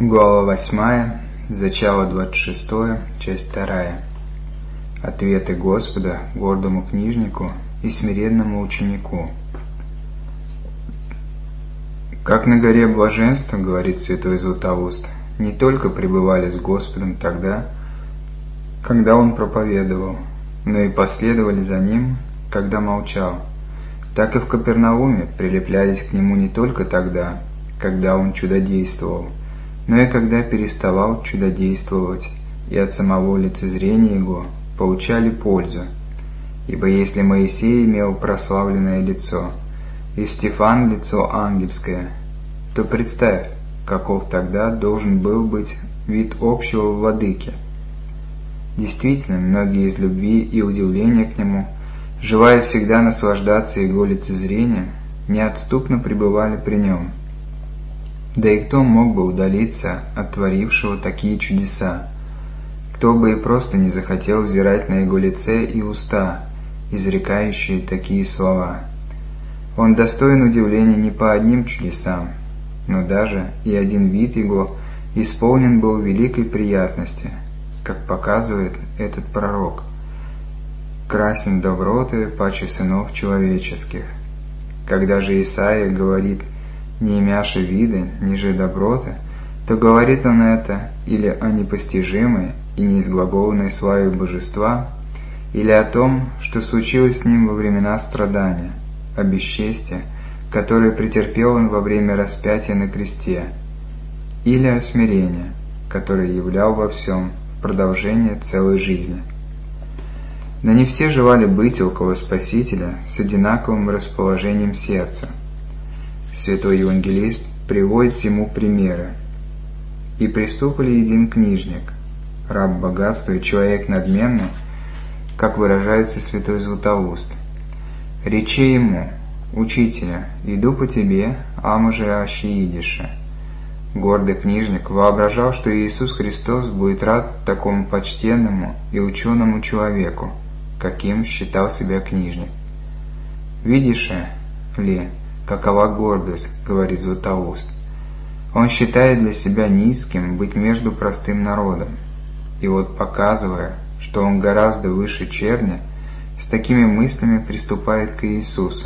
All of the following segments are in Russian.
Глава 8, зачало 26, часть 2. Ответы Господа гордому книжнику и смиренному ученику. Как на горе блаженства, говорит святой Златоуст, не только пребывали с Господом тогда, когда Он проповедовал, но и последовали за Ним, когда молчал, так и в Капернауме прилеплялись к Нему не только тогда, когда Он чудодействовал, но и когда переставал чудодействовать, и от самого лицезрения Его получали пользу. Ибо если Моисей имел прославленное лицо, и Стефан лицо ангельское, то представь, каков тогда должен был быть вид общего владыки. Действительно, многие из любви и удивления к Нему, желая всегда наслаждаться Его лицезрением, неотступно пребывали при Нем. Да и кто мог бы удалиться от творившего такие чудеса? Кто бы и просто не захотел взирать на Его лице и уста, изрекающие такие слова? Он достоин удивления не по одним чудесам, но даже и один вид Его исполнен был великой приятности, как показывает этот пророк. «Красен доброты паче сынов человеческих». Когда же Исаия говорит «не имяши виды, ниже доброты», то говорит он это или о непостижимой и неизглаголанной славе Божества, или о том, что случилось с ним во времена страдания, о бесчестии, которое претерпел он во время распятия на кресте, или о смирении, которое являл во всем в продолжение целой жизни. Но не все желали быть около Спасителя с одинаковым расположением сердца. Святой Евангелист приводит ему примеры. «И приступали един книжник, раб богатства и человек надменный, как выражается святой Златоуст. Рече ему: Учителя, иду по тебе, ама же аще идише». Гордый книжник воображал, что Иисус Христос будет рад такому почтенному и ученому человеку, каким считал себя книжник. «Видишь ли, какова гордость, — говорит Златоуст. Он считает для себя низким быть между простым народом. И вот, показывая, что он гораздо выше черни, с такими мыслями приступает к Иисусу.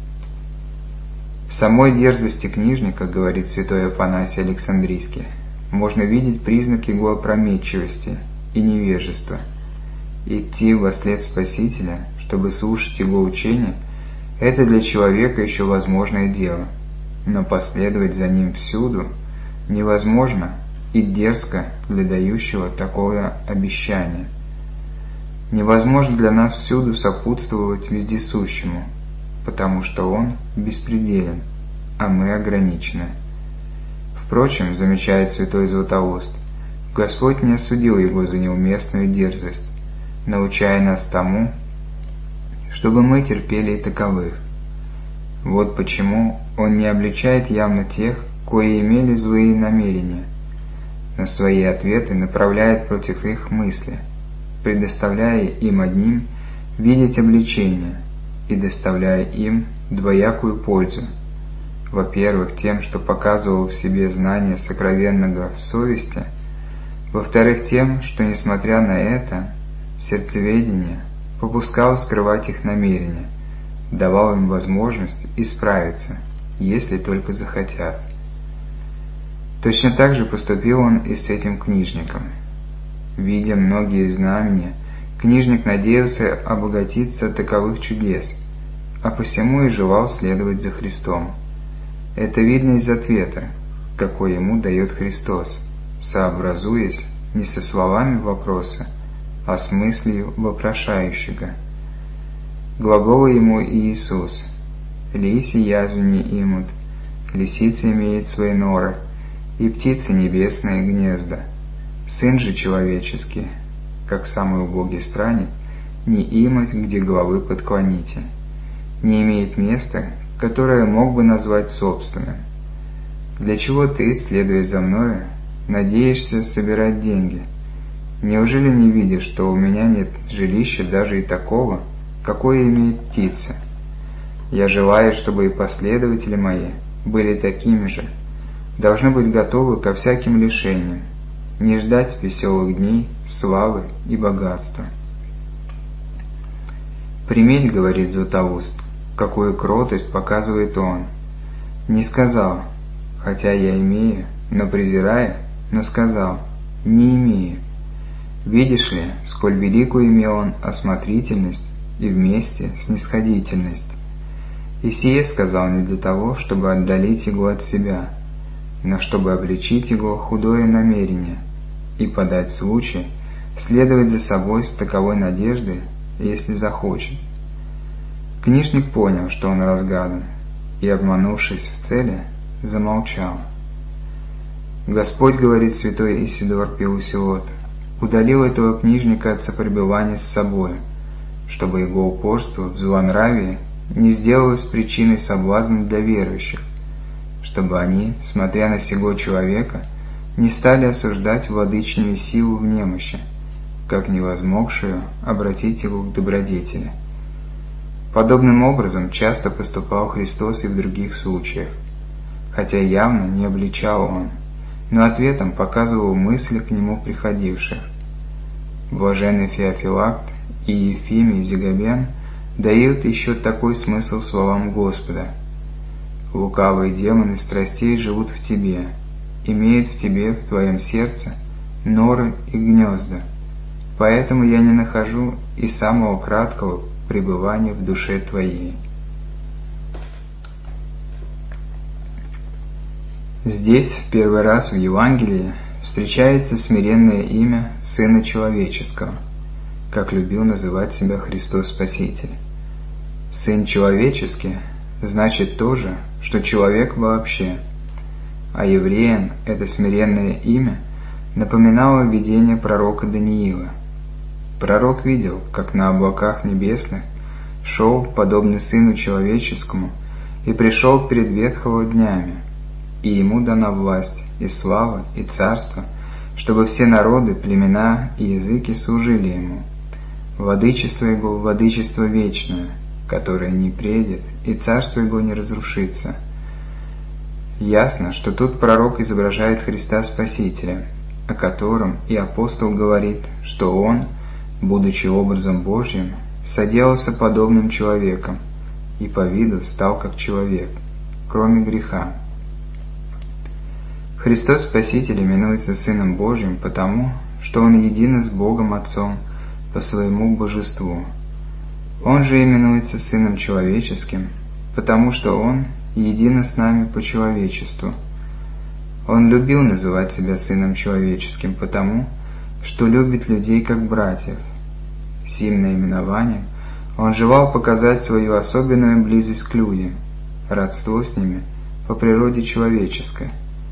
В самой дерзости книжника, говорит святой Афанасий Александрийский, можно видеть признак его опрометчивости и невежества. Идти вослед Спасителя, чтобы слушать его учение, это для человека еще возможное дело, но последовать за ним всюду невозможно и дерзко для дающего такое обещание. Невозможно для нас всюду сопутствовать вездесущему, потому что он беспределен, а мы ограничены. Впрочем, замечает святой Златоуст, Господь не осудил его за неуместную дерзость, научая нас тому, чтобы мы терпели и таковых. Вот почему Он не обличает явно тех, кои имели злые намерения, но свои ответы направляет против их мысли, предоставляя им одним видеть обличение и доставляя им двоякую пользу. Во-первых, тем, что показывал в себе знание сокровенного в совести, во-вторых, тем, что, несмотря на это, сердцеведение попускал скрывать их намерения, давал им возможность исправиться, если только захотят. Точно так же поступил он и с этим книжником. Видя многие знамения, книжник надеялся обогатиться от таковых чудес, а посему и желал следовать за Христом. Это видно из ответа, какой ему дает Христос, сообразуясь не со словами вопроса, а с мыслью вопрошающего. Глаголы ему Иисус: «Лиси язвени имут, лисица имеет свои норы, и птицы небесные гнезда. Сын же человеческий, как самый убогий странник, не имать, где головы подклоните, не имеет места, которое мог бы назвать собственным. Для чего ты, следуя за мною, надеешься собирать деньги? Неужели не видишь, что у меня нет жилища даже и такого, какое имеет птица? Я желаю, чтобы и последователи мои были такими же, должны быть готовы ко всяким лишениям, не ждать веселых дней, славы и богатства. «Приметь, — говорит Златоуст, — какую кротость показывает он. Не сказал, хотя я имею, но презирая, но сказал, не имею. Видишь ли, сколь великую имел он осмотрительность и вместе снисходительность. И сие сказал не для того, чтобы отдалить его от себя, но чтобы обличить его худое намерение и подать случай следовать за собой с таковой надеждой, если захочет». Книжник понял, что он разгадан, и, обманувшись в цели, замолчал. Господь, говорит святой Исидор Пеусиот, удалил этого книжника от сопребывания с собой, чтобы его упорство в злонравии не сделалось причиной соблазна для верующих, чтобы они, смотря на сего человека, не стали осуждать владычную силу в немощи, как невозмогшую обратить его к добродетели. Подобным образом часто поступал Христос и в других случаях, хотя явно не обличал он, но ответом показывал мысли к нему приходивших. Блаженный Феофилакт и Ефимий Зигабен дают еще такой смысл словам Господа: «Лукавые демоны страстей живут в тебе, имеют в тебе, в твоем сердце, норы и гнезда, поэтому я не нахожу и самого краткого пребывания в душе твоей». Здесь в первый раз в Евангелии встречается смиренное имя Сына Человеческого, как любил называть себя Христос Спаситель. Сын Человеческий значит то же, что человек вообще, а евреям это смиренное имя напоминало видение пророка Даниила. Пророк видел, как на облаках небесных шел, подобный Сыну Человеческому, и пришел перед Ветхого днями, и ему дана власть, и слава, и царство, чтобы все народы, племена и языки служили ему. Владычество его — владычество вечное, которое не предет, и царство его не разрушится. Ясно, что тут пророк изображает Христа Спасителя, о котором и апостол говорит, что он, будучи образом Божьим, соделался подобным человеком и по виду стал как человек, кроме греха. Христос Спаситель именуется Сыном Божьим потому, что Он един с Богом Отцом по своему божеству. Он же именуется Сыном Человеческим, потому что Он един с нами по человечеству. Он любил называть себя Сыном Человеческим потому, что любит людей как братьев. Сим наименованием Он желал показать свою особенную близость к людям, родство с ними по природе человеческой.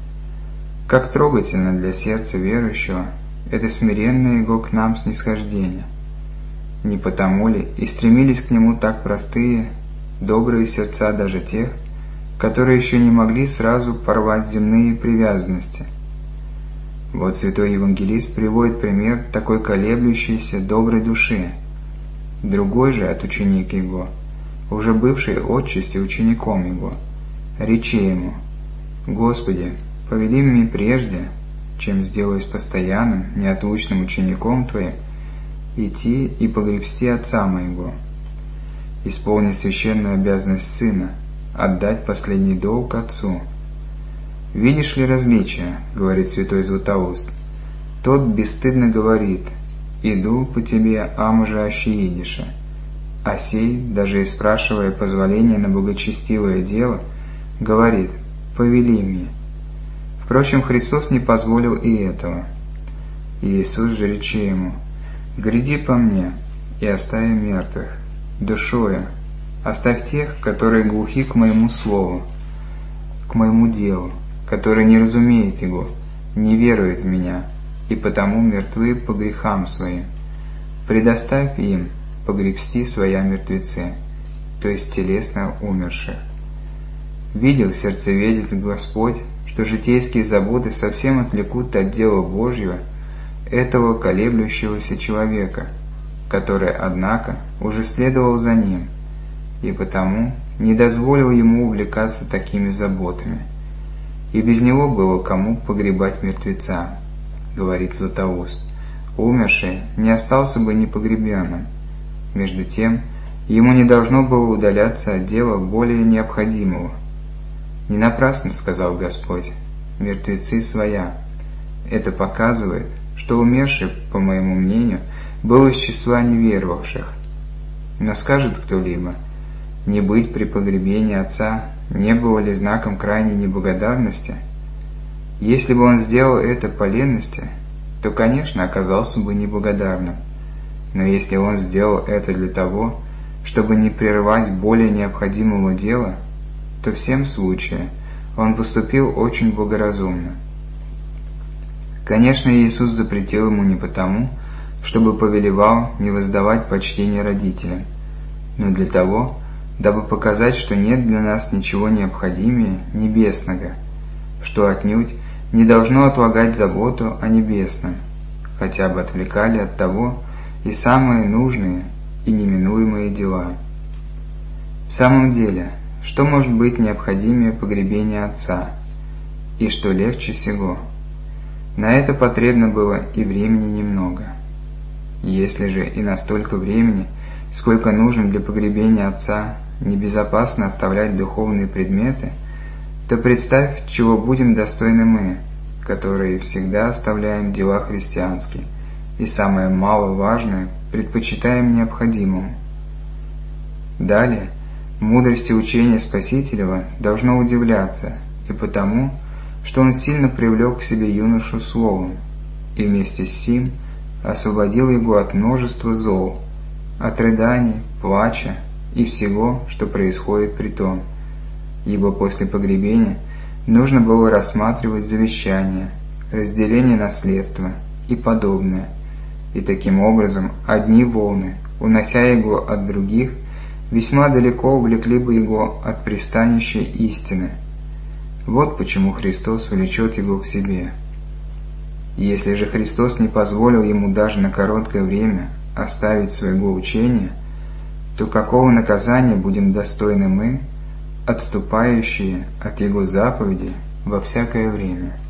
Как трогательно для сердца верующего это смиренное его к нам снисхождение. Не потому ли и стремились к нему так простые, добрые сердца даже тех, которые еще не могли сразу порвать земные привязанности? Вот святой евангелист приводит пример такой колеблющейся доброй души. Другой же от ученика его, уже бывший отчасти учеником его, рече ему: «Господи, повели мне прежде, чем сделаюсь постоянным, неотлучным учеником Твоим, идти и погребсти отца моего, исполнить священную обязанность сына, отдать последний долг отцу». «Видишь ли различие, — говорит святой Златоуст, — тот бесстыдно говорит: иду по тебе, амуже аще идише, а сей, даже и спрашивая позволения на благочестивое дело, говорит: повели мне». Впрочем, Христос не позволил и этого. Иисус же рече ему: «Гряди по мне, и оставь мертвых, душою, оставь тех, которые глухи к моему слову, к моему делу, которые не разумеют его, не веруют в меня, и потому мертвы по грехам своим. Предоставь им погребсти своя мертвецы, то есть телесно умерших». Видел сердцеведец Господь, что житейские заботы совсем отвлекут от дела Божьего этого колеблющегося человека, который, однако, уже следовал за ним, и потому не дозволил ему увлекаться такими заботами. и без него было кому погребать мертвеца, говорит Златоуст. Умерший не остался бы непогребенным. Между тем, ему не должно было удаляться от дела более необходимого. Не напрасно сказал Господь: «Мертвецы своя». Это показывает, что умерший, по моему мнению, был из числа неверовавших. Но скажет кто-либо: не быть при погребении отца не было ли знаком крайней неблагодарности? Если бы он сделал это по ленности, то, конечно, оказался бы неблагодарным. Но если он сделал это для того, чтобы не прерывать более необходимого дела, то в всем случае он поступил очень благоразумно. Конечно, Иисус запретил ему не потому, чтобы повелевал не воздавать почтение родителям, но для того, дабы показать, что нет для нас ничего необходимее небесного, что отнюдь не должно отлагать заботу о небесном, хотя бы отвлекали от того и самые нужные и неминуемые дела. В самом деле, что может быть необходимее погребения отца, и что легче сего? На это потребно было и времени немного. Если же и настолько времени, сколько нужно для погребения отца, небезопасно оставлять духовные предметы, то представь, чего будем достойны мы, которые всегда оставляем дела христианские и самое маловажное предпочитаем необходимому. Далее, мудрости учения Спасителева должно удивляться и потому, что он сильно привлек к себе юношу словом, и вместе с сим освободил его от множества зол, от рыданий, плача и всего, что происходит при том, ибо после погребения нужно было рассматривать завещание, разделение наследства и подобное, и таким образом одни волны, унося его от других, весьма далеко увлекли бы его от пристанища истины. Вот почему Христос влечет его к себе. Если же Христос не позволил ему даже на короткое время оставить своего учения, то какого наказания будем достойны мы, отступающие от Его заповедей во всякое время?